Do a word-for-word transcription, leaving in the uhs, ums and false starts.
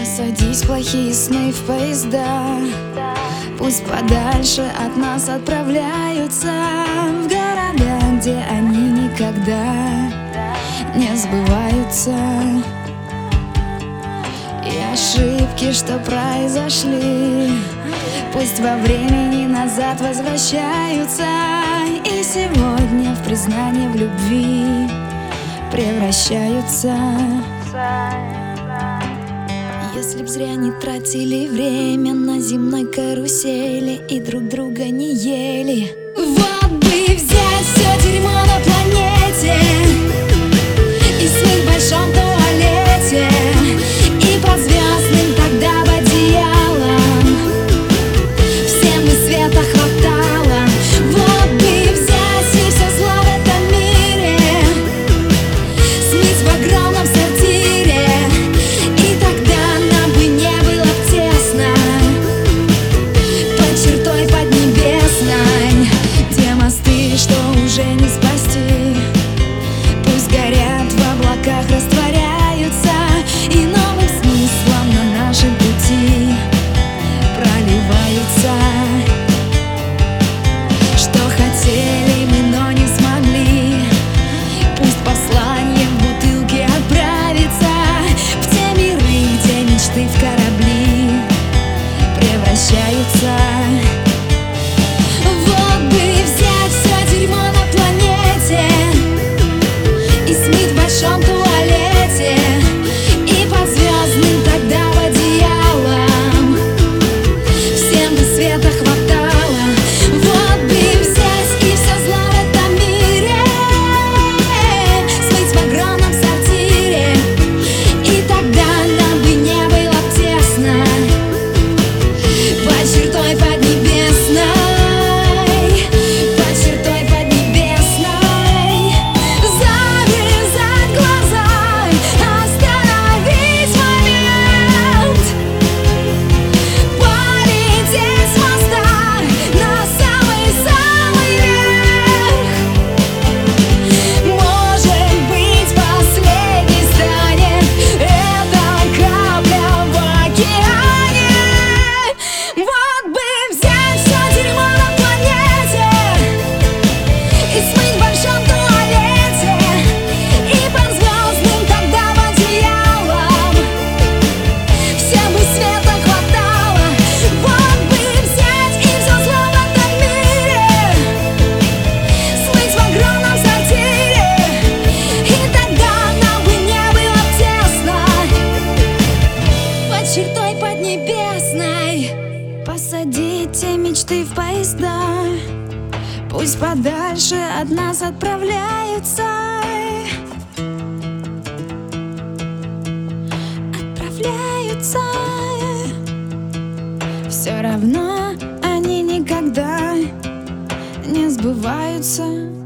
Посадись плохие сны в поезда, пусть подальше от нас отправляются в города, где они никогда не сбываются. И ошибки, что произошли, пусть во времени назад возвращаются, и сегодня в признание в любви превращаются. Если б зря не тратили время на земной карусели и друг друга не ели, вот бы взять все дерьмо на планете и смыть в большом туалете, и по звездным тогда в одеялом всем бы света хватало. Вот бы взять и все зло в этом мире смыть в огромном сортире, и тогда нам бы не было б тесно под чертой поднебесной, где мосты, что уже не спасти, пусть горят в облаках, растворяются, и новым смыслом на нашем пути проливаются. Что хотели мы, но не смогли, пусть послание в бутылке отправится в те миры, где мечты в корабли превращаются. Вот бы взять все дерьмо на планете и смыть в большом туалете, и под звездным тогда в одеялом всем бы света хватало. Вот бы взять и все зло в этом мире смыть в огромном сортире, и тогда нам бы не было б тесно под чертой поднебесной, под чертой поднебесной. Завязать глаза, остановить момент, полететь с моста на самый-самый верх. Может быть, последней станет эта капля в океане. Вот бы взять все дерьмо на планете и смыть в большом туалете, и под звездным тогда в одеялом всем бы света хватало. Вот бы взять и все зло в этом мире смыть в огромном сортире, и тогда нам бы не было б тесно под чертой поднебесной. Посадите мечты в поезда, пусть подальше от нас отправляются, отправляются. Все равно они никогда не сбываются.